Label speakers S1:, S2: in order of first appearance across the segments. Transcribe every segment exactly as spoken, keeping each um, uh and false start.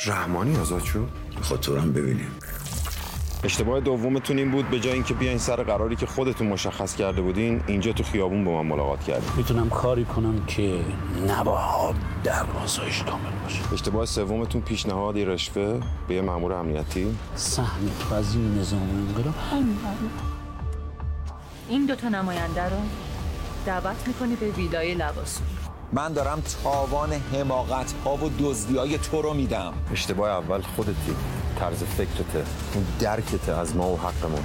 S1: رحمانی آزاد شد؟
S2: میخواد تو هم ببینیم.
S1: اشتباه دومتون این بود به جای اینکه بیاین سر قراری که خودتون مشخص کرده بودین اینجا تو خیابون با من ملاقات کردین.
S3: میتونم کاری کنم که نباید دروازه‌اش کامل باشه.
S1: اشتباه سومتون پیشنهادی رشوه به یه مأمور امنیتی.
S3: سهم تو از این نظام انقلاب همین.
S4: این دوتا نماینده رو دعوت میکنی به ویلای لواسون.
S5: من دارم تاوان حماقت ها و دزدی های تو رو میدم.
S1: اشتباه اول خودتی، طرز فکرته، اون درکته از ما و حقمون.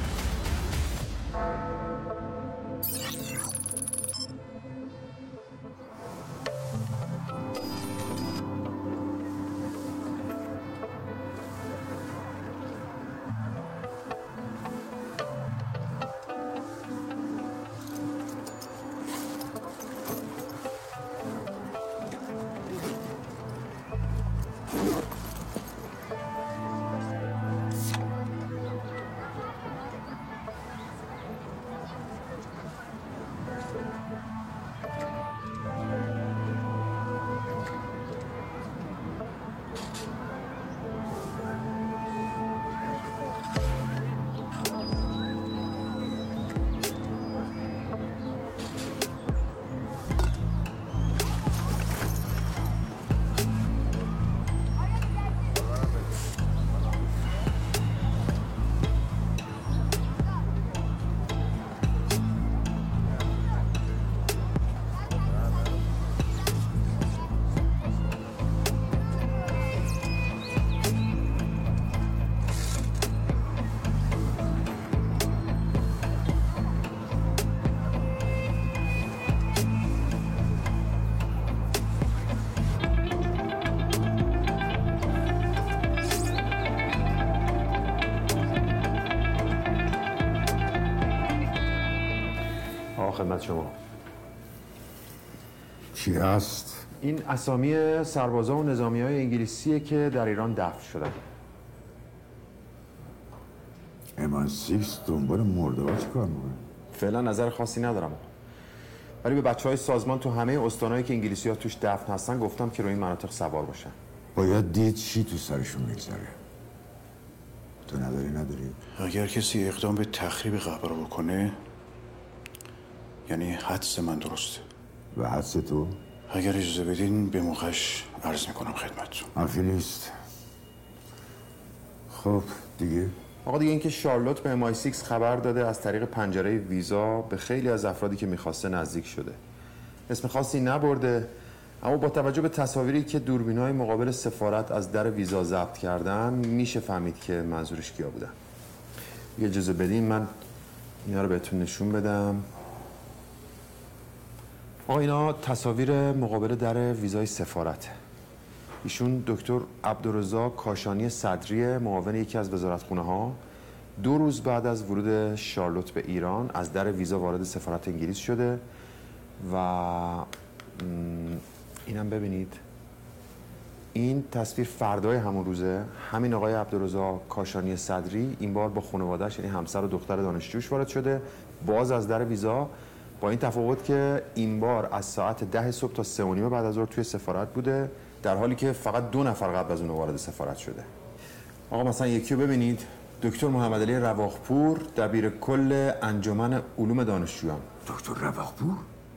S1: خدمت شما.
S2: چی هست؟
S1: این اسامی سربازا و نظامی های انگلیسیه که در ایران دفن شدن.
S2: ام آی سیکس دنبال مرده ها چی کار میکنه؟
S1: فعلا نظر خاصی ندارم، ولی به بچه های سازمان تو همه استانایی که انگلیسی ها توش دفن هستن گفتم که روی این مناطق سوار باشن.
S2: باید دید چی تو سرشون میگذره. تو نداری نداری؟
S6: اگر کسی اقدام به تخریب قبر رو بکنه یعنی حدس من درسته.
S2: و حدس تو؟
S6: اگر اجازه بدین به موقعش عرض میکنم خدمتتون.
S2: حرفی نیست. خب دیگه؟
S1: آقا دیگه اینکه شارلوت به ام آی سیکس خبر داده از طریق پنجره ویزا به خیلی از افرادی که میخواسته نزدیک شده. اسم خاصی نبرده، اما با توجه به تصاویری که دوربین‌های مقابل سفارت از در ویزا ضبط کردن میشه فهمید که منظورش کیا بودن. یه اجازه بدین من اینا رو بهتون نشون بدم. آقا اینا تصاویر مقابل در ویزای سفارته. ایشون دکتر عبدالرزاق کاشانی صدری، معاون یکی از وزارتخونه ها، دو روز بعد از ورود شارلوت به ایران از در ویزا وارد سفارت انگلیس شده و اینم ببینید. این تصویر فردای همون روزه. همین آقای عبدالرزاق کاشانی صدری این بار با خانواده‌اش یعنی همسر و دختر دانشجوش وارد شده باز از در ویزا، با این تفاوت که این بار از ساعت ده صبح تا سه و نیم بعد از ظهر توی سفارت بوده، در حالی که فقط دو نفر قبل از اون وارد سفارت شده. آقا مثلا یکی رو ببینید، دکتر محمد علی رواقپور، دبیر کل انجمن علوم دانشجویان.
S2: دکتر رواقپور؟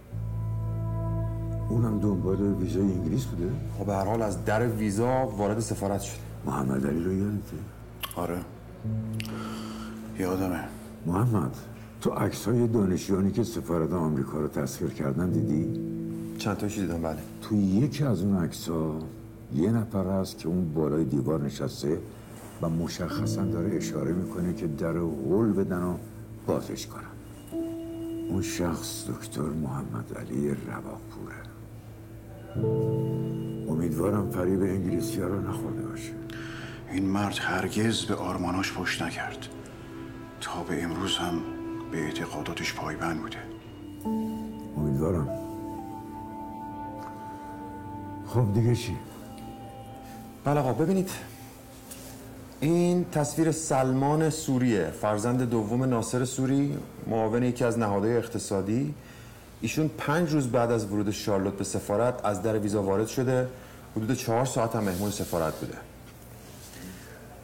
S2: اونم دنبال ویزای انگلیس بوده؟
S1: خب به هر حال از در ویزا وارد سفارت شده.
S2: محمد علی رو یادته؟
S6: آره یادمه.
S2: محمد تو عکس‌های دانشجویانی که سفارت آمریکا رو تصویر کردن دیدی؟
S1: چند تاشو دیدم بله.
S2: تو یکی از اون عکس‌ها یه نفر هست که اون بالای دیوار نشسته و مشخصا داره اشاره میکنه که در هول بدن و بازش کنن. اون شخص دکتر محمد علی رواقپوره. امیدوارم فریب انگلیسی ها رو نخورده باشه.
S6: این مرد هرگز به آرماناش پشت نکرد، تا به امروز هم به اعتقاداتش پایبند بوده.
S2: امیدوارم. خب دیگه چی؟
S1: بله آقا ببینید، این تصویر سلمان سوریه، فرزند دوم ناصر سوری، معاون یکی از نهادهای اقتصادی. ایشون پنج روز بعد از ورود شارلوت به سفارت از در ویزا وارد شده، حدود چهار ساعت هم مهمون سفارت بوده.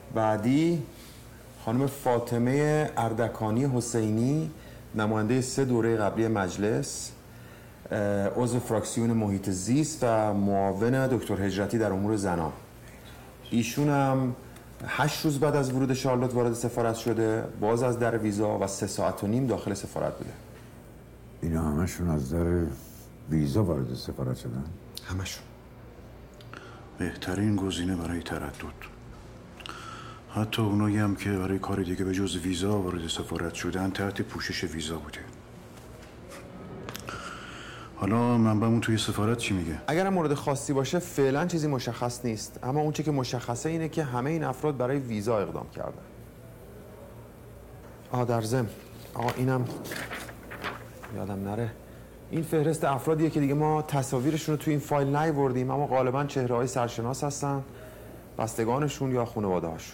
S1: بعدی خانم فاطمه اردکانی حسینی، نماینده سه دوره قبلی مجلس، عضو فراکسیون محیط زیست و معاون دکتر هجرتی در امور زنان. ایشون هم هشت روز بعد از ورود شارلوت وارد سفارت شده، باز از در ویزا و سه ساعت و نیم داخل سفارت بوده.
S2: اینا همشون از در ویزا وارد سفارت شدن؟
S1: همشون.
S6: بهترین گزینه برای تردد. حتی اونایی هم که برای کار دیگه به جز ویزا وارد سفارت شدن تحت پوشش ویزا بوده. حالا منبعمون توی سفارت چی میگه؟
S1: اگرم مورد خاصی باشه فعلا چیزی مشخص نیست، اما اون چه که مشخصه اینه که همه این افراد برای ویزا اقدام کردن. آه در ضمن آقا اینم یادم نره، این فهرست افرادیه که دیگه ما تصاویرشون رو توی این فایل نیاوردیم، اما غالبا چهره‌های سرشناس هستن، بستگانشون یا خانواده‌هاشون.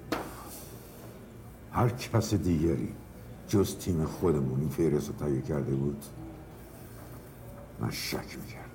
S2: هر کس دیگری جز تیم خودمون این فهرست رو تهیه کرده بود من شک میکردم.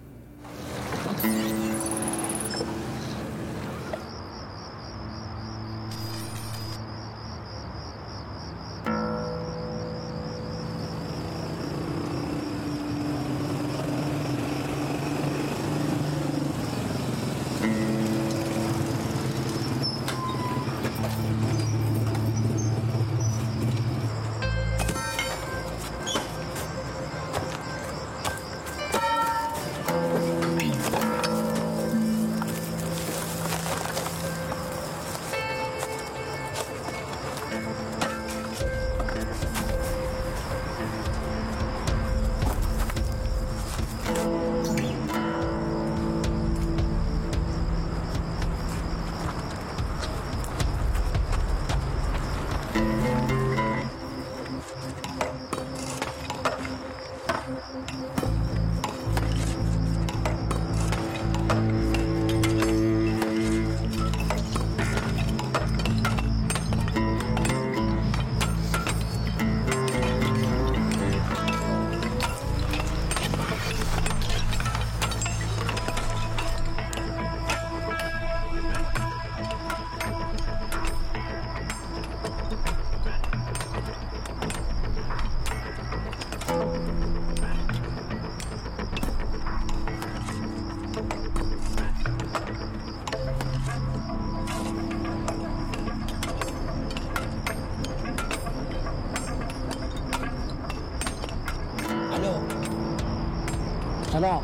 S3: سلام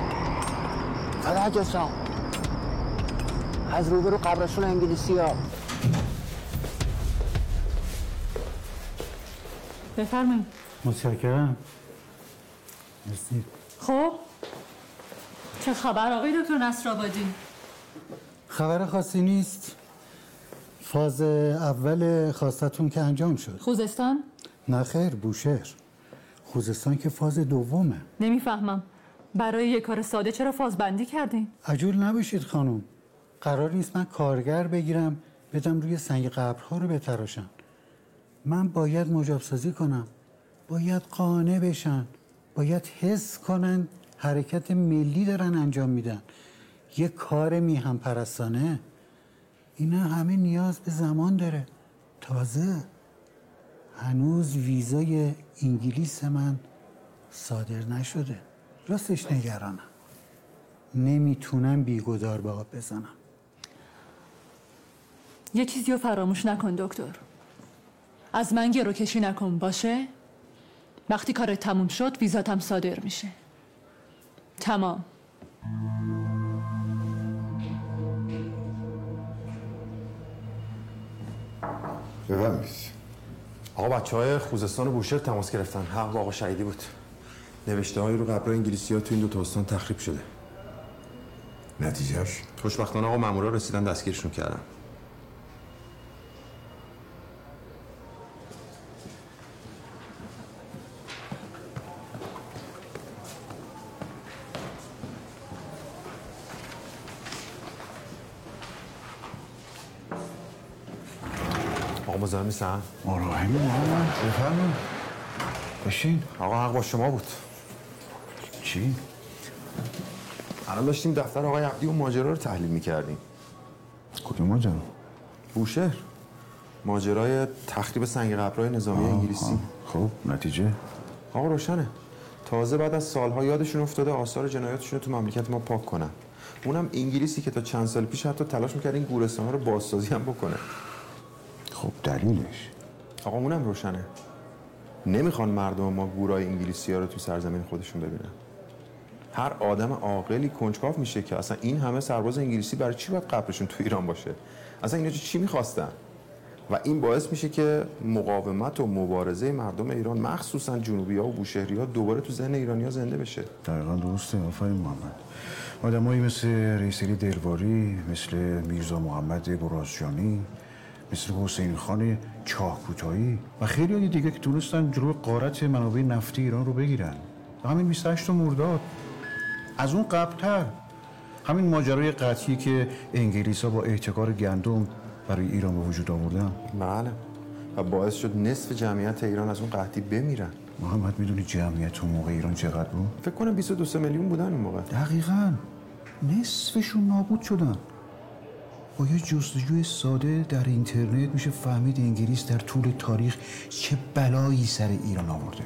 S3: فرج جان، از روبرو قبرستون انگلیسی ها.
S4: بفرمایید.
S7: متشکرم. مرسی.
S4: خب چه خبر آقای دکتر نصرآبادی؟
S7: خبر خاصی نیست. فاز اول خواستتون که انجام شد.
S4: خوزستان؟
S7: نه خیر، بوشهر. خوزستان که فاز دومه.
S4: نمیفهمم برای یه کار ساده چرا فازبندی کردین؟
S7: عجول نباشید خانم، قرار نیست من کارگر بگیرم بدم روی سنگ قبرها رو بتراشن. من باید مجاب سازی کنم، باید قانع بشن، باید حس کنن حرکت ملی دارن انجام میدن، یه کار میهم پرستانه. اینا همه نیاز به زمان داره. تازه هنوز ویزای انگلیس من صادر نشده. راستش نگرانم، نمیتونم بیگدار به آب بزنم.
S4: یه چیزی رو فراموش نکن دکتر، از من گرو کشی نکن باشه؟ وقتی کارت تموم شد ویزاتم صادر میشه. تمام.
S2: بفرمایید.
S1: آقا بچه های خوزستان و بوشهر تماس گرفتن، حق با آقا شهیدی بود. نوشته هایی رو قبر انگلیسی ها تو این دو تا استان تخریب شده.
S2: نتیجهش؟
S1: خوشبختانه آقا مامورا رسیدن دستگیرشون کردن. آقا مزاحم نیستن؟
S6: مراهمی محمد بفرمایید. بشین.
S1: آقا حق با شما بود.
S6: چی؟
S1: الان داشتیم دفتر آقای عبدی و ماجرا رو تحلیل می‌کردیم.
S6: کدوم ماجرا؟
S1: بوشهر، ماجرای تخریب سنگ قبرهای نظامی انگلیسی.
S6: خب نتیجه؟
S1: آقا روشنه. تازه بعد از سالها یادشون افتاده آثار جنایاتشون رو تو مملکت ما پاک کنن. اونم انگلیسی که تا چند سال پیش حتی تلاش می‌کرد این گورستان‌ها رو بازسازی هم بکنه.
S6: خب دلیلش؟
S1: آقا اونم روشنه. نمیخوان مردم ما گورای انگلیسی‌ها رو تو سرزمین خودشون ببینن. هر آدم عاقلی کنجکاو میشه که اصلا این همه سرباز انگلیسی برای چی باید قبرشون تو ایران باشه؟ اصلا اینا چی می‌خواستن؟ و این باعث میشه که مقاومت و مبارزه مردم ایران مخصوصا جنوبی‌ها و بوشهری‌ها دوباره تو ذهن ایرانی‌ها زنده بشه.
S6: دقیقاً درسته. آفرین محمد. آدمایی مثل رئیس علی دلواری، مثل میرزا محمد برازجانی، مثل حسین خان چاهکوتایی و خیلی دیگه که تونستن جلوی غارت منابع نفتی ایران رو بگیرن. و همین بیست و هشت مرداد از اون قبل‌تر همین ماجرای قطعی که انگلیس‌ها با احتکار گندم برای ایران به وجود آوردن.
S1: بله. و باعث شد نصف جمعیت ایران از اون قحطی بمیرن.
S6: محمد میدونی جمعیت اون موقع ایران چقدر بود؟
S1: فکر کنم بیست و دو میلیون بودن اون موقع.
S6: دقیقاً. نصفشون نابود شدن. با یه جستجوی ساده در اینترنت میشه فهمید انگلیس در طول تاریخ چه بلایی سر ایران آورده.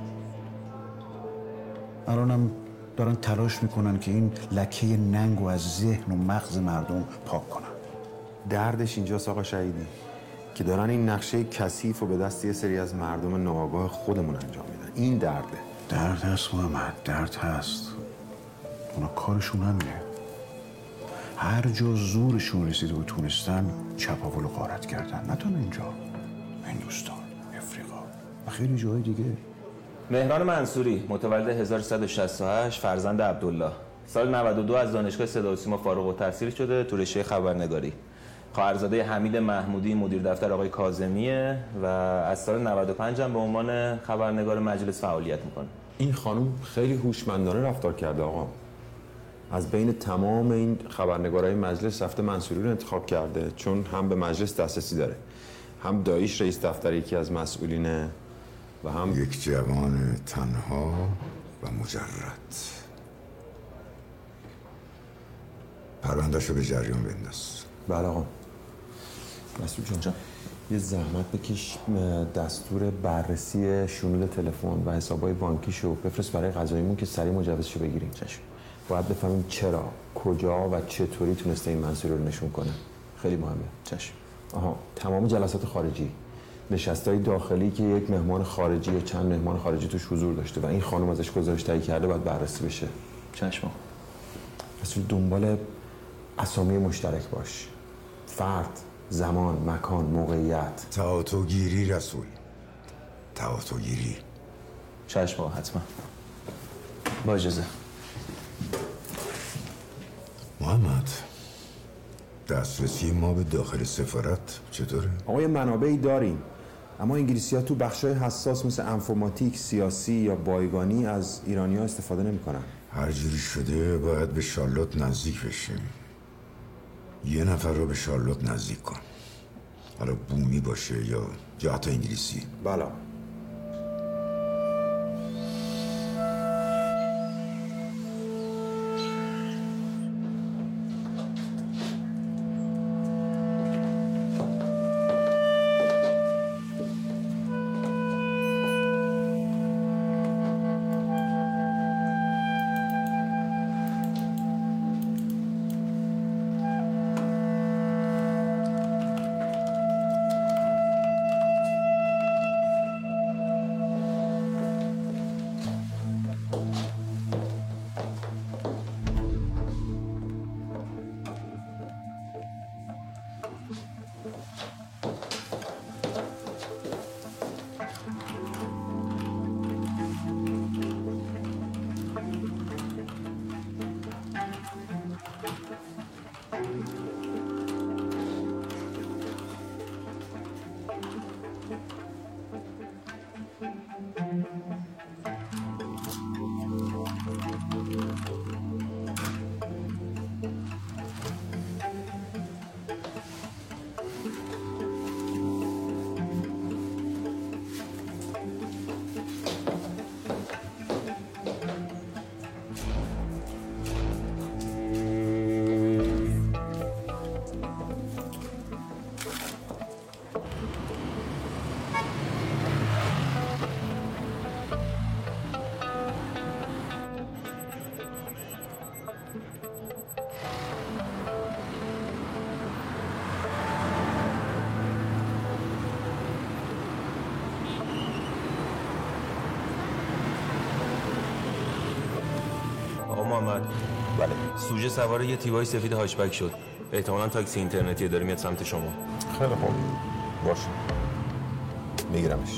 S6: الانم دارن تلاش میکنن که این لکه ننگو از ذهن و مغز مردم پاک کنن.
S1: دردش اینجاست آقا شهیدی که دارن این نقشه کثیف رو به دست یه سری از مردم ناآگاه خودمون انجام میدن. این درده.
S6: درد هست محمد، درد هست. اونا کارشون همینه. هر جا زورشون رسیده و تونستن چپاول و غارت کردن. نه تنها اینجا، هندوستان، افریقا و خیلی جای دیگه.
S8: مهران منصوری، متولد هزار و سیصد و شصت و هشت، فرزند عبدالله. سال نود و دو از دانشگاه صدا و سیما فارغ التحصیل شده تو رشته خبرنگاری. خواهرزاده حمید محمودی مدیر دفتر آقای کاظمیه و از سال نود و پنج هم به عنوان خبرنگار مجلس فعالیت میکنه.
S1: این خانم خیلی هوشمندانه رفتار کرده آقا. از بین تمام این خبرنگارای مجلس رفته منصوری رو انتخاب کرده چون هم به مجلس دسترسی داره، هم داییش رئیس دفتر یکی از مسئولینه و هم
S2: یک جوان تنها و مجرد. پرونده‌شو رو به جریان بنداز.
S1: بله آقا. مسئول جان, جان یه زحمت بکش دستور بررسی شنود تلفن و حسابای بانکیشو بفرست برای قضاییمون که سریع مجوزشو بگیریم. چشم. باید بفهمیم چرا، کجا و چطوری تونسته این منصوری رو نشون کنه. خیلی مهمه.
S8: چشم.
S1: آها، تمام جلسات خارجی، نشستای داخلی که یک مهمان خارجی یا چند مهمان خارجی توش حضور داشته و این خانم ازش گزارش تهیه کرده باید بررسی بشه.
S8: چشم.
S1: رسول دنبال اسامی مشترک باش. فرد، زمان، مکان، موقعیت.
S2: تعاطو گیری رسول. تعاطو گیری.
S8: چشم حتما. با اجازه.
S2: محمد، دسترسی ما به داخل سفارت چطوره؟
S1: آقا یه منابعی داریم، اما انگلیسی ها تو بخشای حساس مثل انفرماتیک، سیاسی یا بایگانی از ایرانی ها استفاده نمی کنن.
S2: هر جوری شده باید به شارلوت نزدیک بشیم. یه نفر رو به شارلوت نزدیک کن. حالا بومی باشه یا یا حتی انگلیسی.
S1: بله.
S8: آقا محمد.
S2: بله.
S8: سوژه سوار یه تیوای سفید هاشبک شد. احتمالاً تاکسی اینترنتی داره میاد سمت شما.
S2: خیلی خوب. باشه. میگیرمش.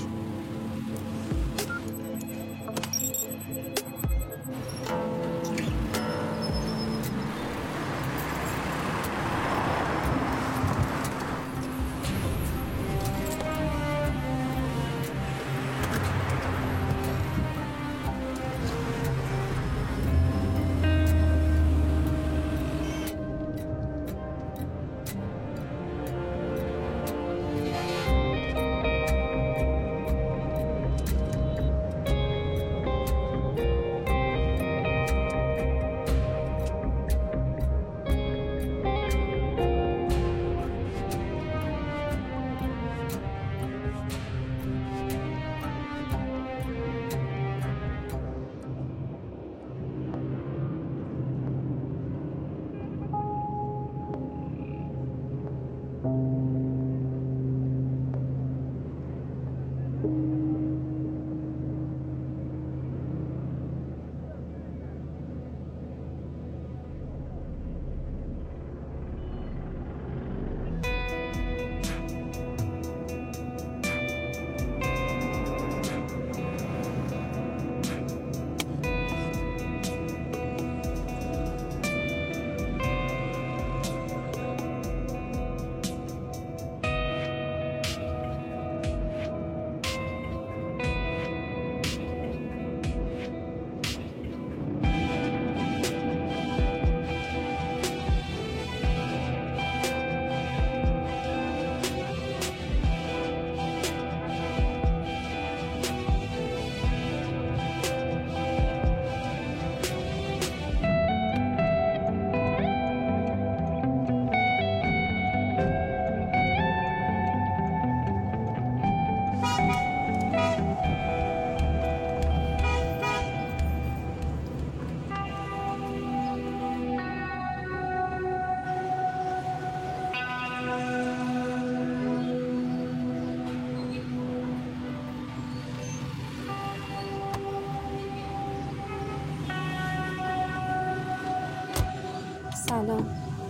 S9: سلام.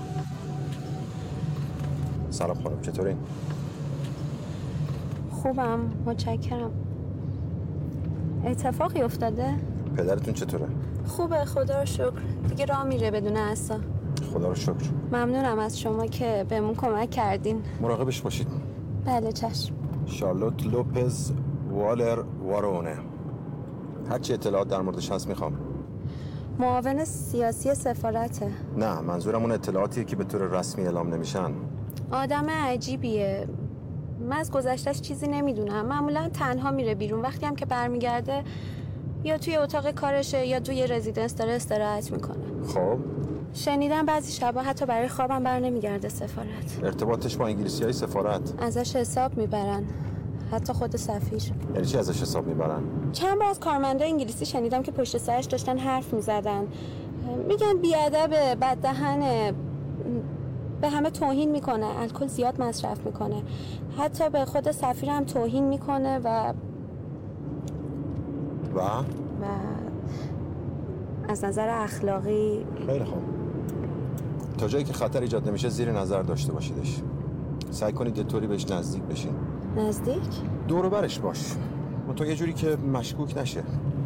S2: سلام خانم، چطورین؟
S9: خوبم، متشکرم. اتفاقی افتاده؟
S2: پدرتون چطوره؟
S9: خوبه، خدا رو شکر. دیگه راه میره بدون عصا.
S2: خدا رو شکر.
S9: ممنونم از شما که بهمون کمک کردین.
S2: مراقبش باشید.
S9: بله چشم.
S2: شارلوت لوپز والر وارونه. هر چی اطلاعات در موردش هست میخوام.
S9: معاون سیاسی سفارته.
S2: نه، منظورم اون اطلاعاتیه که به طور رسمی اعلام نمیشن.
S9: آدم عجیبیه. من از گذشتهش چیزی نمیدونم. معمولا تنها میره بیرون. وقتی هم که برمیگرده یا توی اتاق کارشه یا توی رزیدنس داره استراحت میکنه.
S2: خب
S9: شنیدم بعضی شبا حتی برای خوابم بر نمیگرده سفارت.
S2: ارتباطش با انگلیسیای سفارت؟
S9: ازش حساب میبرن. حتی خود سفیر.
S2: یعنی چی ازش حساب میبرن؟
S9: چند بار از کارمندای انگلیسی شنیدم که پشت سرش داشتن حرف میزدن. میگن بیادبه، بددهنه، به همه توهین میکنه، الکل زیاد مصرف میکنه، حتی به خود سفیر هم توهین میکنه و
S2: و
S9: و از نظر اخلاقی.
S2: خیلی خوب. تا جایی که خطر ایجاد نمیشه زیر نظر داشته باشیدش. سعی کنید یه طوری بهش نزدیک بشین.
S9: نزدیک؟
S2: دور و برش باش. تو یه جوری که مشکوک نشه.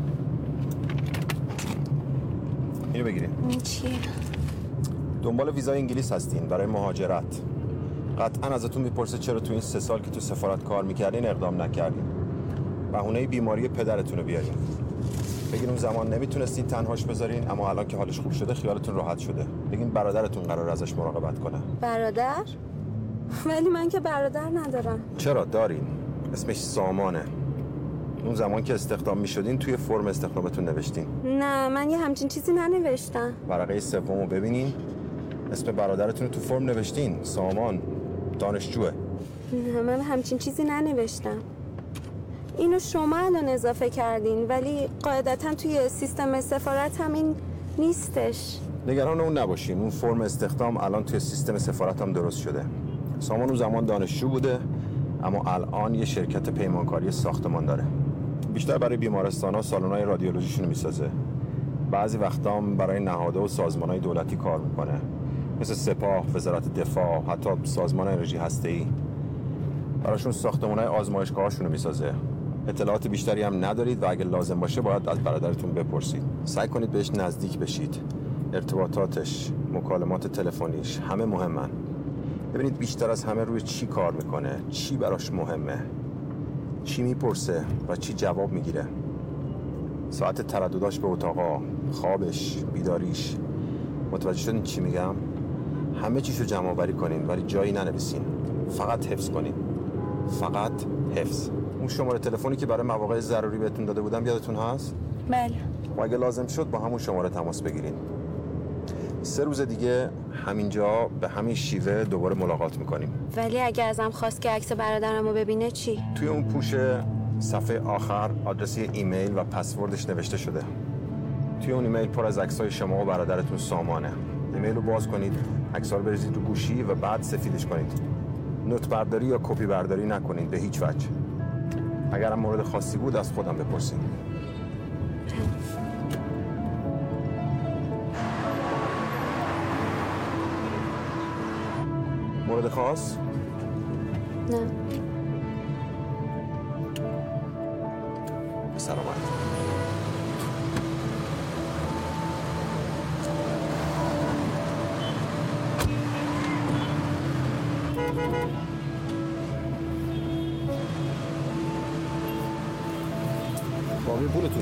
S2: اینو بگیرین.
S9: این چیه؟
S2: دنبال ویزای انگلیس هستین برای مهاجرت. قطعا ازتون میپرسه چرا تو این سه سال که تو سفارت کار میکردین اقدام نکردین. بهونه بیماری پدرتون رو بیارین. بگین اون زمان نمیتونستین تنهاش بذارین، اما الان که حالش خوب شده خیالتون راحت شده. بگین برادرتون قرار ازش مراقبت کنه.
S9: برادر؟ ولی من که برادر ندارم.
S2: چرا دارین؟ اسمش سامانه. اون زمان که استخدام میشدین توی فرم استخدامتون نوشتین.
S9: نه، من یه همچین چیزی ننوشتم.
S2: ورقه سومو ببینین. اسم برادرتون رو تو فرم نوشتین. سامان دانشجوه.
S9: نه، من همچین چیزی ننوشتم. اینو شما الان اضافه کردین، ولی قاعدتا توی سیستم سفارت هم این نیستش.
S2: نگران اون نباشین. اون فرم استخدام الان توی سیستم سفارت هم درست شده. سامان اون زمان دانشجو بوده، اما الان یه شرکت پیمانکاری ساختمان داره. بیشتر برای بیمارستان‌ها سالن‌های رادیولوژیشون میسازه.
S1: بعضی وقتا هم برای نهادها و سازمان‌های دولتی کار میکنه، مثل سپاه، وزارت دفاع، حتی سازمان انرژی هسته‌ای. براشون ساختمان‌های آزمایشگاه‌هاشون رو میسازه. اطلاعات بیشتری هم ندارید و اگه لازم باشه باید از برادرتون بپرسید. سعی کنید بهش نزدیک بشید. ارتباطاتش، مکالمات تلفنیش همه مهمن. ببینید بیشتر از همه روی چی کار میکنه، چی براش مهمه، چی میپرسه و چی جواب میگیره. ساعت تردداش به اتاقا، خوابش، بیداریش. متوجه شدین چی میگم؟ همه چیشو جمع آوری کنین ولی جایی ننویسین. فقط حفظ کنین. فقط حفظ. اون شماره تلفنی که برای مواقع ضروری بهتون داده بودم یادتون هست؟
S9: بله.
S1: و اگه لازم شد با همون شماره تماس بگیرین. سه روز دیگه همینجا به همین شیوه دوباره ملاقات میکنیم.
S9: ولی اگه ازم خواست که عکس برادرمو ببینه چی؟
S1: توی اون پوشه صفحه آخر آدرس ایمیل و پسوردش نوشته شده. توی اون ایمیل پر از عکسای شما و برادرتون سامانه. ایمیل رو باز کنید، عکس‌ها رو بریزید رو گوشی و بعد سفیدش کنید. نوت برداری یا کپی برداری نکنید به هیچ وجه. اگر هم مورد خاصی بود از خودم بپرسید. مورد خاص؟
S9: نه.
S1: سلامت. باقی پولتون.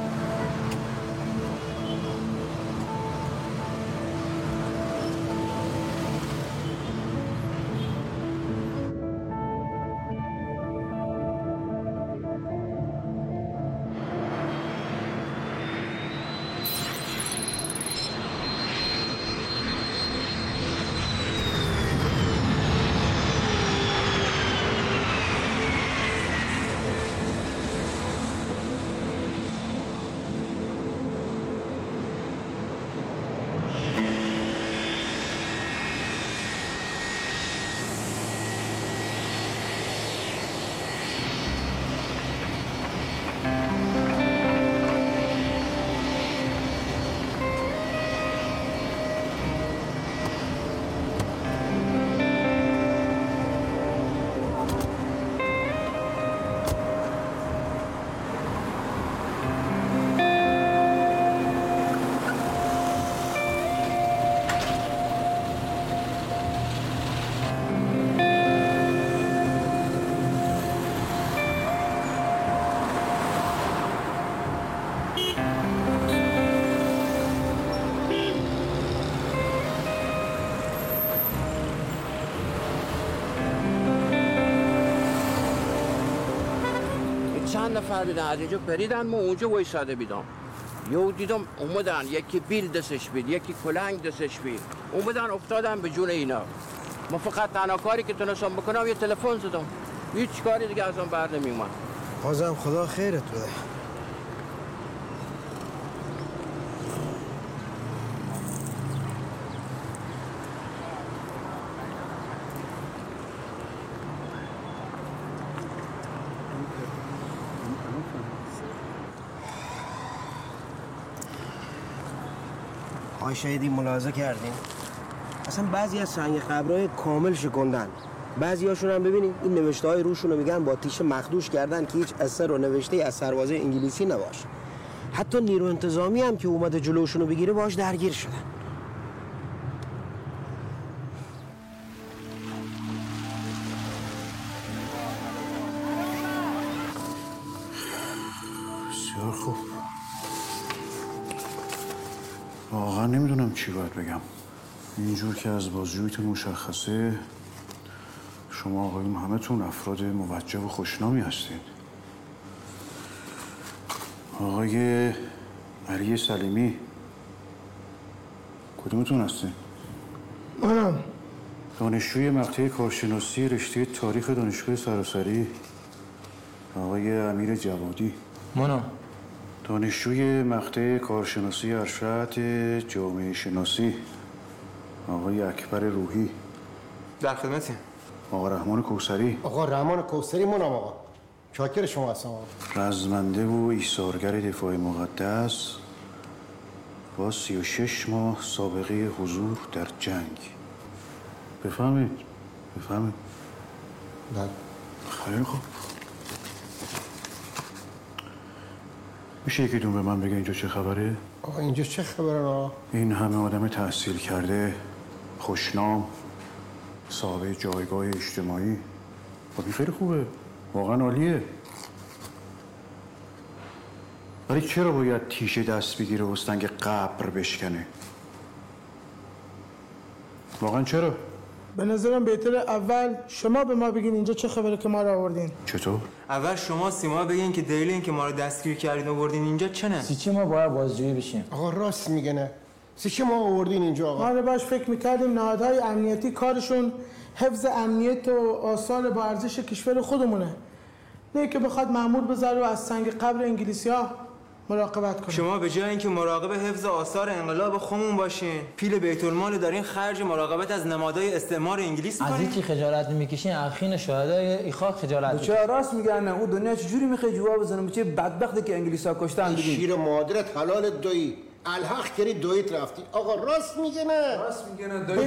S10: چند نفر بیدن از اینجا پریدن ما اونجا وایساده بیدم. یهو دیدم اومدن یکی بیل دستش بید، یکی کلنگ دستش بید، اومدن افتادن به جون اینا. ما فقط تنها کاری که تونستم بکنم یه تلفن زدم، هیچ کاری دیگه ازم بر نمیومد.
S11: بازم خدا خیرت بده. آقای شهیدی ملاحظه کردین؟ اصلا بعضی از سنگ قبرهای کامل شکندن. بعضی هاشون هم ببینید این نوشته های روشون رو میگن با تیشه مخدوش کردن که هیچ اثر و نوشته از سربازه انگلیسی نباشه. حتی نیرو انتظامی هم که اومده جلوشون رو بگیره باش درگیر شدن.
S6: بسیار خوب. واقعا نمیدونم چی باید بگم. اینجور که از بازجوییتون مشخصه شما آقایون همتون افراد موجه و خوشنامی هستید. آقای علی سلیمی کدومتون هستین؟
S11: منم.
S6: دانشجوی مقطع کارشناسی رشته تاریخ دانشگاه سراسری آقای امیر جوادی.
S8: منم.
S6: دانشجوی مقطع کارشناسی ارشد جامعه شناسی آقای اکبر روحی.
S12: در خدمتی.
S6: آقا رحمان کوثری.
S11: آقا رحمان کوثری منم آقا. شاکر شما هستم آقا.
S6: رزمنده و ایثارگر دفاع مقدس با سی و شش ماه سابقه حضور در جنگ. بفهمید؟ بفهمید؟
S12: بله.
S6: خیلی خوب. میشه یکیتون به من بگه اینجا چه خبره؟
S12: آقا اینجا چه خبره آقا؟
S6: این همه آدم تحصیل کرده، خوشنام، صاحب جایگاه اجتماعی. خب این خیلی خوبه، واقعا عالیه. ولی چرا باید تیشه دست بگیره و سنگ قبر بشکنه؟ واقعا چرا؟
S13: به نظرم بهتره اول شما به ما بگین اینجا چه خبره که ما رو آوردین.
S6: چطور؟
S14: اول شما سیما بگین که دلیل این که ما رو دستگیر کردین و آوردین اینجا چنه؟
S15: سی چی ما باید بازجویی بشیم؟
S12: آقا راست میگه نه. سی چی ما آوردین اینجا آقا؟
S13: ما رو باش فکر میکردیم نهادهای امنیتی کارشون حفظ امنیت و آثار با ارزش کشور خودمونه. نه که بخواد مأمور بذاره و از سنگ قبر انگلیسی‌ها مراقبت کنه.
S14: شما به جای اینکه مراقب حفظ آثار انقلاب خودمون باشین، پیل بیت المال دارین خرج مراقبت از نمادهای استعمار انگلیس کنین.
S15: از اینکه خجالت نمیکشین اخین شهدای ایخاک خجالت
S16: میکشین. چرا راست میگن؟ اون دنیا چجوری میخواد جواب بزنه؟ چه بدبختی که انگلیسا کشتن دیگه.
S12: شیر مادرت حلال دوی الحق کردی دویت رفتی. آقا راست میگه نه.
S16: راست میگه نه. دویت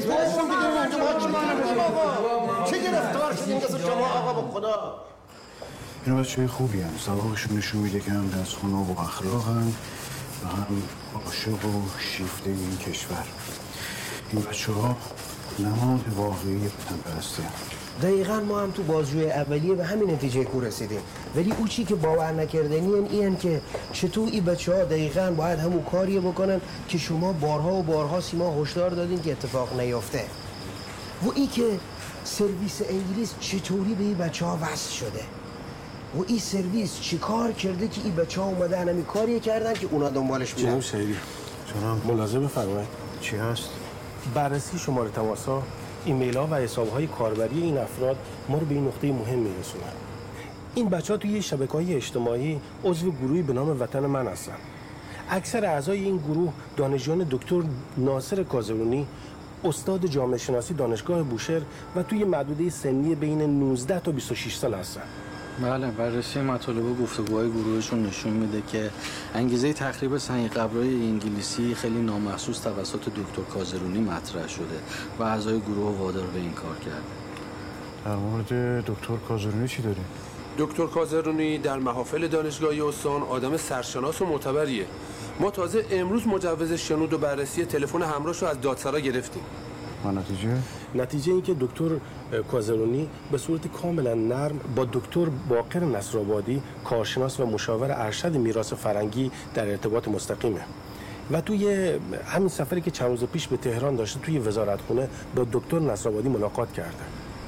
S12: چه گرفتار شدین که شما آقا به خدا؟
S6: اینا بچه‌های خوبی هم سوابقشون نشون میده که هم دستخونه و اخلاق هم و هم عاشق و شیفته این کشور. این بچه ها نماد واقعی وطن پرستی هم.
S11: دقیقا ما هم تو بازجوی اولیه به همین نتیجه کو رسیدیم. ولی او چی که باور نکردنی این این که چطور این بچه ها دقیقا باید همون کاریه بکنن که شما بارها و بارها سیما هشدار دادین که اتفاق نیفته. و این که سرویس انگلیس چطوری به این بچه ها وصل شده و این سرویس چی کار کرده که این بچه ها اومدن همی کاری کردن که اونا دنبالش بودن.
S17: جناب سیدی
S6: جناب
S17: ملاحظه بفرمایید.
S6: چی هست؟
S17: بررسی شماره تماس‌ها، ایمیل ها و حساب‌های کاربری این افراد ما رو به این نقطه مهم میرسونن. این بچه‌ها توی شبکه‌های اجتماعی عضو گروهی به نام وطن من هستن. اکثر اعضای این گروه دانشجویان دکتر ناصر کازرونی، استاد جامعه شناسی دانشگاه بوشهر و توی محدوده سنی بین نوزده تا بیست و شش سال هستن.
S18: بله، بررسی مطالب و گفتگوهای گروهشون نشون میده که انگیزه تخریب سنگ قبرهای انگلیسی خیلی نامحسوس توسط دکتر کازرونی مطرح شده و اعضای گروه وادار به این کار کرده.
S6: در مورد دکتر کازرونی چی داری؟
S19: دکتر کازرونی در محافل دانشگاهی استان آدم سرشناس و معتبریه. ما تازه امروز مجوز شنود و بررسی تلفن همراهش رو از دادسرا گرفتیم.
S6: و نتیجه؟
S17: نتیجه این که دکتر کازرونی به صورت کاملا نرم با دکتر باقر نصرآبادی کارشناس و مشاور ارشد میراث فرنگی در ارتباط مستقیمه و توی همین سفری که چند روز پیش به تهران داشته توی وزارتخونه با دکتر نصرآبادی ملاقات کرده.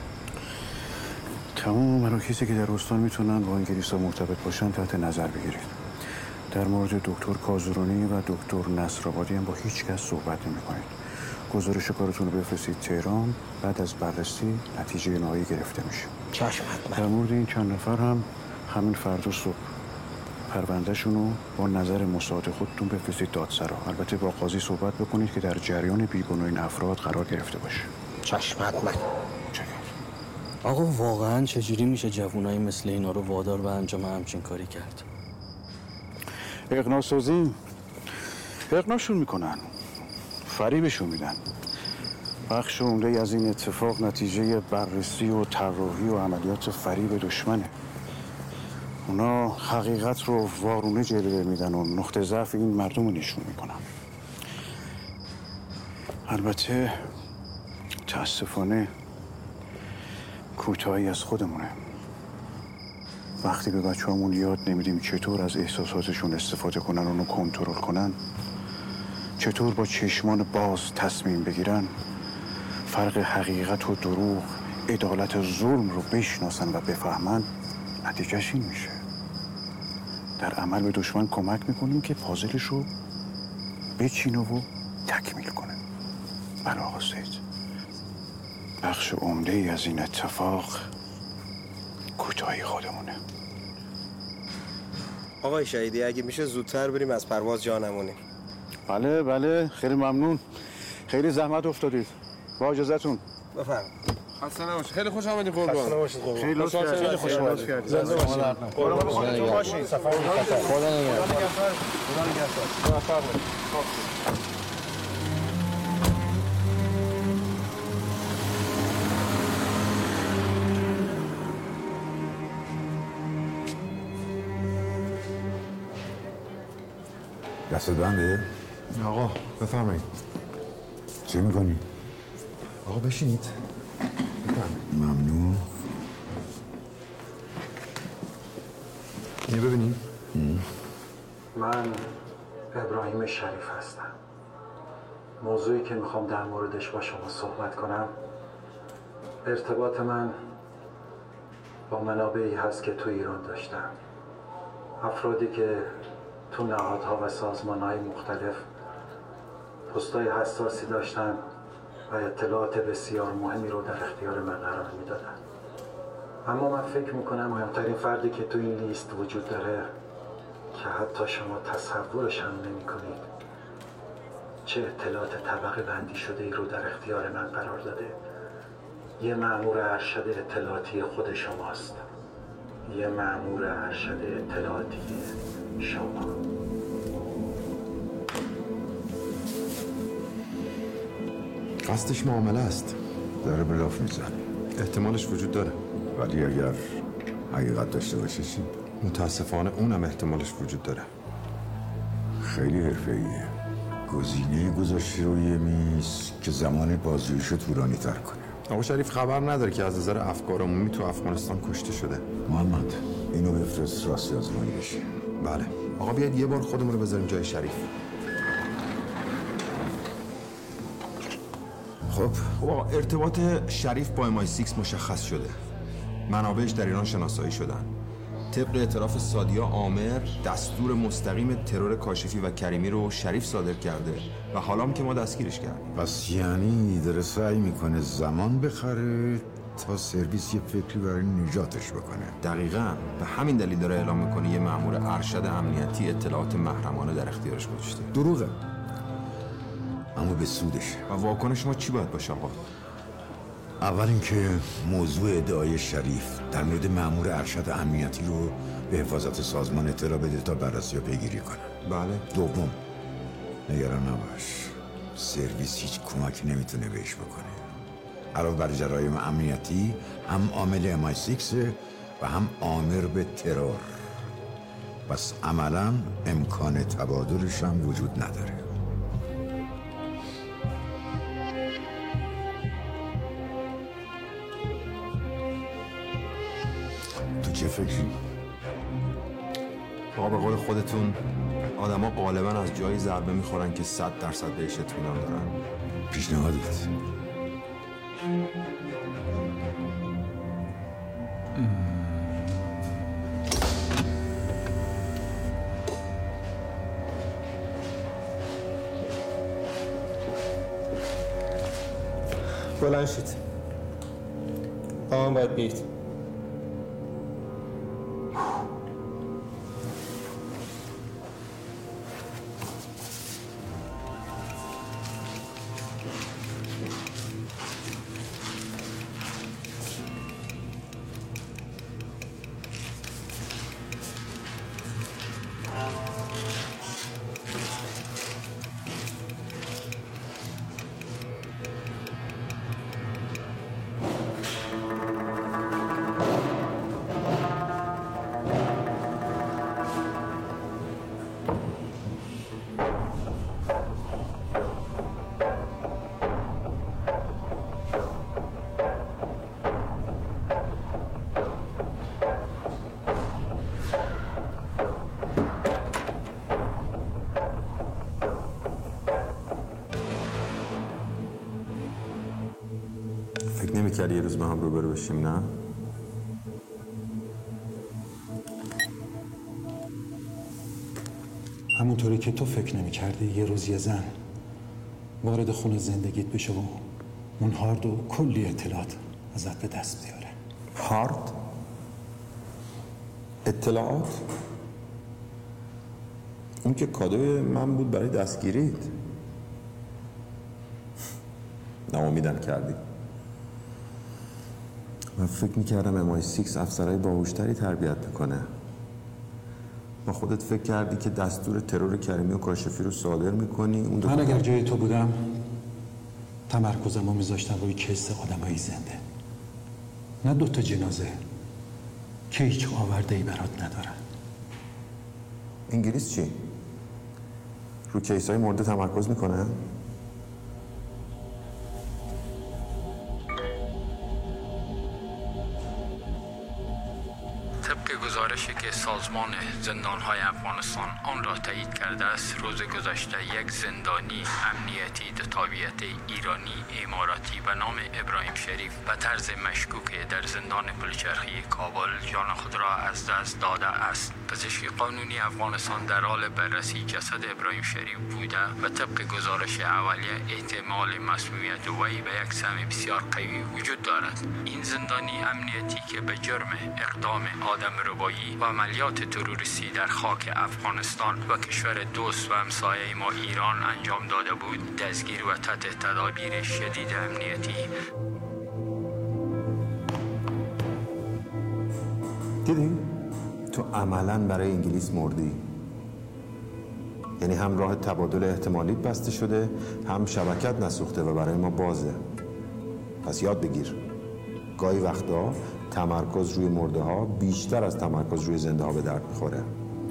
S6: تمام مراکزی که در استان میتونن با انگلیس‌ها مرتبط باشن تحت نظر بگیرید. در مورد دکتر کازرونی و دکتر نصرآبادی هم با هیچ کس صحبت نمی‌کنید. گزارش کارتون رو بفرستید تهران، بعد از بررسی نتیجه نهایی گرفته میشه.
S11: چشم حتما.
S6: در مورد این چند نفر هم همین فردا صبح پروندهشون رو با نظر مساعد خودتون بفرستید دادسرا. البته با قاضی صحبت بکنید که در جریان بیگناه این افراد قرار گرفته باشه.
S11: چشم حتما.
S18: آقا واقعا چجوری میشه جوونایی مثل اینا رو وادار به انجام همچین کاری کرد؟
S6: اقناع سازی اقناعشون میکنن، فریبشون میدن. بخش عمده از این اتفاق نتیجه بررسی و طراحی و عملیات فریب دشمنه. اونا حقیقت رو وارونه جلوه میدن و نقطه ضعف این مردم رو نشون میکنن. البته تاسفانه کوتاهی از خودمونه. وقتی به بچه همون یاد نمیدیم چطور از احساساتشون استفاده کنن و اونو کنترل کنن، چطور با چشمان باز تصمیم بگیرن، فرق حقیقت و دروغ، عدالت و ظلم رو بشناسن و بفهمن، نتیجهش این میشه. در عمل به دشمن کمک میکنیم که پازلش رو بچینه و تکمیل کنه. بله آقا سید، بخش عمده ای از این اتفاق کوتاهی خودمونه.
S11: آقای شهیدی اگه میشه زودتر بریم از پرواز جا نمونیم.
S6: بله بله، خیلی ممنون. خیلی زحمت افتادید. با اجازهتون.
S11: بفرم.
S19: خسته نباشید. خیلی خوش آمدید قربان.
S17: خسته نباشید قربان.
S6: خیلی لطف کردید. خیلی خوش آمدید.
S17: زنده باشید. قربان خودتون باشید. سفر خدا نگهدار. خدا نگهدار. خدا نگهدار.
S2: دست بنده؟
S1: آقا بفرمایید.
S2: چی میکنی؟
S1: آقا بشینید. بفرمایید.
S2: ممنون.
S1: اینو ببینید.
S20: من ابراهیم شریف هستم. موضوعی که میخوام در موردش با شما صحبت کنم ارتباط من با منابعی هست که تو ایران داشتم. افرادی که تو نهادها و سازمانهای مختلف پستای حساسی داشتن و اطلاعات بسیار مهمی رو در اختیار من قرار میدادن. اما من فکر میکنم مهمترین فردی که تو این لیست وجود داره که حتی شما تصورش هم نمی کنید چه اطلاعات طبقه بندی شده ای رو در اختیار من قرار داده. یه مأمور ارشد اطلاعاتی خود شماست. یه مأمور ارشد اطلاعاتی شما.
S1: قصدش معامله است.
S2: داره بلاف میزنه.
S1: احتمالش وجود داره.
S2: ولی اگر حقیقت داشته باشه چی؟
S1: متاسفانه اونم احتمالش وجود داره.
S2: خیلی حرفه‌ایه. گزینه گذاشته روی میز که زمان بازجوییشو طولانی تر کنه.
S1: آقا شریف خبر نداره که از نظر افکار عمومی تو افغانستان کشته شده.
S2: محمد اینو بفرست راستی آزمایی بشه.
S1: بله. آقا بیاید یه بار خودمون رو بذاریم جای شریف.
S2: خب
S1: خب آقا ارتباط شریف با ام آی سیکس مشخص شده. منابعش در ایران شناسایی شدن. طبق اعتراف سادیا عامر دستور مستقیم ترور کاشفی و کریمی رو شریف صادر کرده و حالا هم که ما دستگیرش کردیم.
S2: پس یعنی داره سعی میکنه زمان بخره تا سرویس یه فکری برای نجاتش بکنه.
S1: دقیقاً به همین دلیل داره اعلام میکنه یه مأمور ارشد امنیتی اطلاعات محرمانه در اختیارش گذاشته.
S2: دروغه. اما به سودشه.
S1: و واکنش ما چی باید باشه آقا؟
S2: اول اینکه موضوع ادعای شریف در مورد مأمور ارشد امنیتی رو به حفاظت سازمان اطلاع بده تا بررسی و پیگیری کنه.
S1: بله.
S2: دوم، نگران نباش، سرویس هیچ کمکی نمیتونه بهش بکنه. علاوه بر جرایم امنیتی هم عامل ام آی سیکس و هم آمر به ترور. پس عملا امکان تبادلش هم وجود نداره. تو چه فکری؟
S1: آقا به قول خودتون آدما غالبا از جایی ضربه میخورن که صد درصد بهش اطمینان دارن.
S2: پیشنهادت
S14: بلند شید. با من باید بیایید.
S1: فکر نمی‌کردی یه روز ما هم روبرو بشیم نه؟
S21: همونطوری که تو فکر نمی‌کردی یه روز یه زن وارد خونه زندگیت بشه و اون هارد و کلی اطلاعات ازت به دست بیاره.
S1: هارد؟ اطلاعات؟ اون که کادوی من بود برای دستگیریت. ناامیدم کردی. من فکر میکردم ام آی سیکس افسرهای باهوشتری تربیت میکنه. با خودت فکر کردی که دستور ترور کریمی و کاشفی رو صادر میکنی. اون
S21: من اگر جای تو بودم تمرکزم رو میذاشتم روی کیس آدمایی زنده، نه دوتا جنازه که هیچ آورده‌ای برات ندارن.
S1: انگلیس چی؟ رو کیسای مرده تمرکز میکنه؟
S18: طبق گزارشی که سازمان زندانهای افغانستان آن را تایید کرده است، روز گذشته یک زندانی امنیتی دتابیت ایرانی اماراتی به نام ابراهیم شریف به طرز مشکوک در زندان پلچرخی کابل جان خود را از دست داده است. پزشک قانونی افغانستان در حال بررسی جسد ابراهیم شریف بوده و طبق گزارش اولیه احتمال مسمومیت وی به یک سم بسیار قوی وجود دارد. این زندانی امنیتی که به جرم اقدام آدم ربایی و عملیات تروریستی در خاک افغانستان و کشور دوست و همسایه ما ایران انجام داده بود، دستگیر و تحت تدابیر شدید امنیتی.
S1: دیدی؟ تو عملاً برای انگلیس مردی. یعنی هم راه تبادل احتمالی بسته شده، هم شبکت نسوخته و برای ما بازه. پس یاد بگیر، گاهی وقتا تمرکز روی مرده ها بیشتر از تمرکز روی زنده ها به درد میخوره.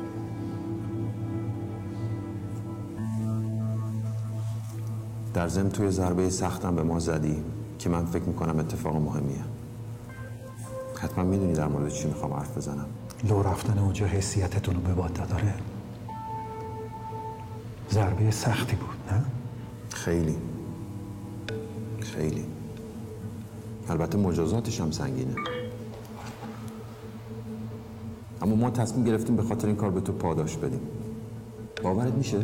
S1: در ضمن توی ضربه سختم به ما زدی که من فکر میکنم اتفاق مهمیه. حتما میدونی در مورد چی میخوام حرف بزنم.
S21: لو رفتن اونجا حیثیتتون رو به باد داره. ضربه سختی بود نه؟
S1: خیلی خیلی. البته مجازاتش هم سنگینه. اما ما تصمیم گرفتیم به خاطر این کار به تو پاداش بدیم. باورت میشه؟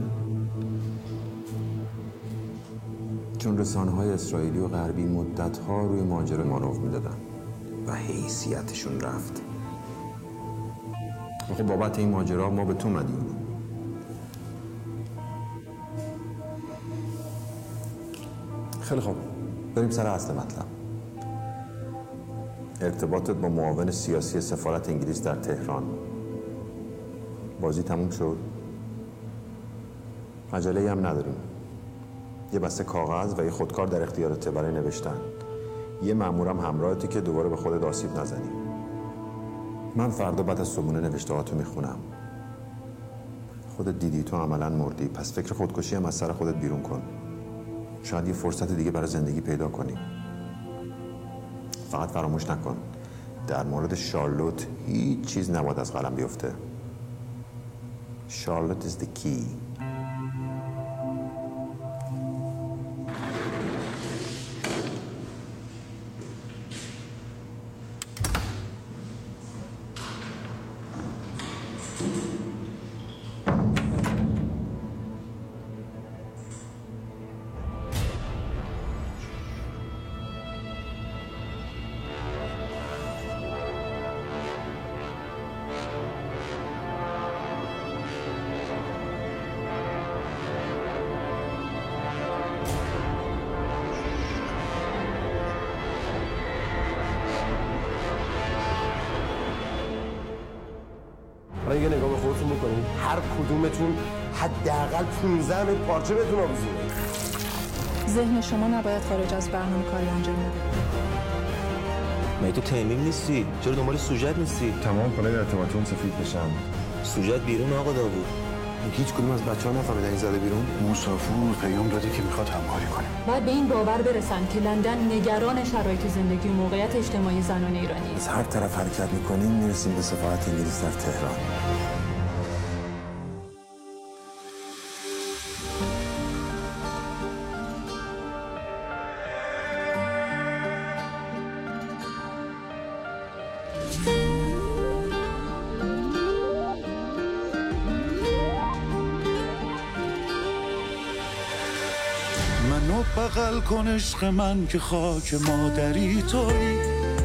S1: چون رسانه‌های اسرائیلی و غربی مدت‌ها روی ماجرا ما رو میدادن و حیثیتشون رفت. خب بابت این ماجرا ما به تو مدیونیم. خیلی خوب، بریم سر اصل مطلب. ارتباطت با معاون سیاسی سفارت انگلیس در تهران. بازی تموم شد؟ عجله‌ای هم نداریم. یه بسته کاغذ و یه خودکار در اختیارته برای نوشتن. یه مأمورم همراهته که دوباره به خودت آسیب نزنی. من فردا بعد از صبحونه نوشته‌هاتو میخونم. خودت دیدی تو عملاً مردی، پس فکر خودکشی هم از سر خودت بیرون کن. شاید یه فرصت دیگه برای زندگی پیدا کنی. فقط فراموش نکن در مورد شارلوت هیچ چیز نباید از قلم بیفته. شارلوت is the key.
S17: حالا یه نگاه به خودتون بکنید، هر کدومتون حداقل پانزده متر پارچه بهتون آویزونه.
S5: ذهن شما نباید خارج از برنامه کاری انجام بده.
S8: مگه تو تیمیم نیستی؟ چرا دنبال سوژت نیستی؟
S1: تمام کنه ارتباطون سفید بشن.
S8: سوژت بیرون آقا داوود.
S1: هیچ کدوم از بچه‌ها نفهمیدن این زده بیرون؟
S6: موسافور پیام داده که میخواد همکاری کنه.
S4: باید به این باور برسن که لندن نگران شرایط زندگی و موقعیت اجتماعی زنان ایرانی.
S1: از هر طرف حرکت میکنیم میرسیم به سفارت انگلیس در تهران.
S22: منو بغل کن عشق من که خاک مادری تویی.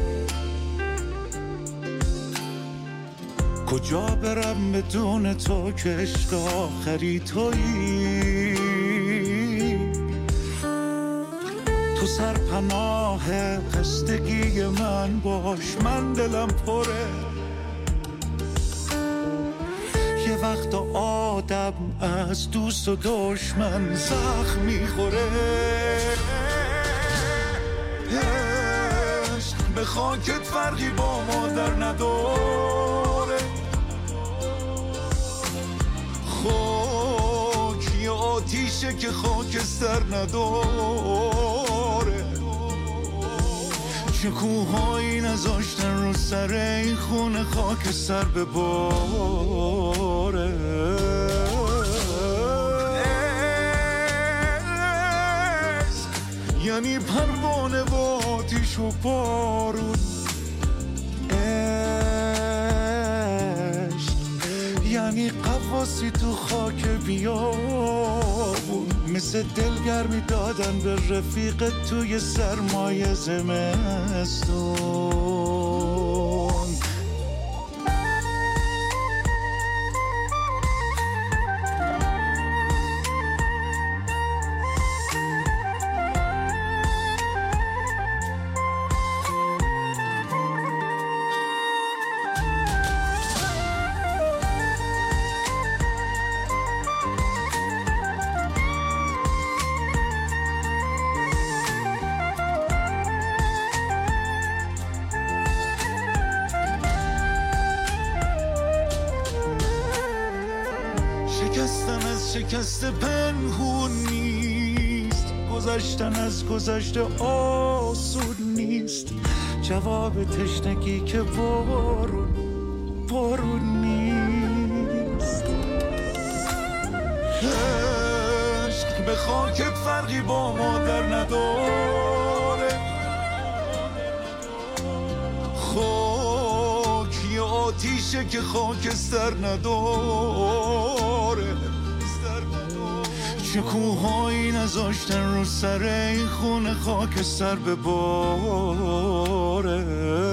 S22: کجا برم بدون تو که عشق آخری تویی. تو سرپناه خستگی من باش، من دلم پره. یه وقت آدم از دوست و دشمن زخم میخوره. عشق به خاکت فرقی با مادر نداره. خاک یه خاکستر نداره، چه کوهایی نذاشتن رو سر این خونه خاکستر بباره. یعنی پروانه و آتیش و بارون، عشق یعنی قواسی تو خاک بیابون، مثل دلگرمی دادن به رفیق توی سرمایه زمستون. شکست پنهون نیست، گذشتن از گذشته آسون نیست، جواب تشنگی که بارون بارون نیست. عشق به خاکت فرقی با مادر نداره، خاک یه آتیشه که خاکستر نداره، چه کوهایی نذاشتن رو سر این خونه خاکستر بباره.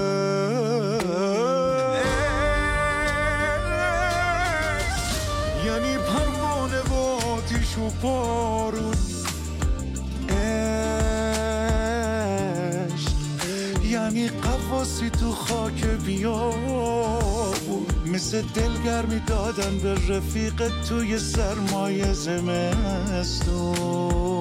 S22: یعنی پروانه و آتیش و بارون، عشق یعنی قواسی تو خاک بیابون، مثل دلگرمی دادن به رفیق توی سرمایه زمستون.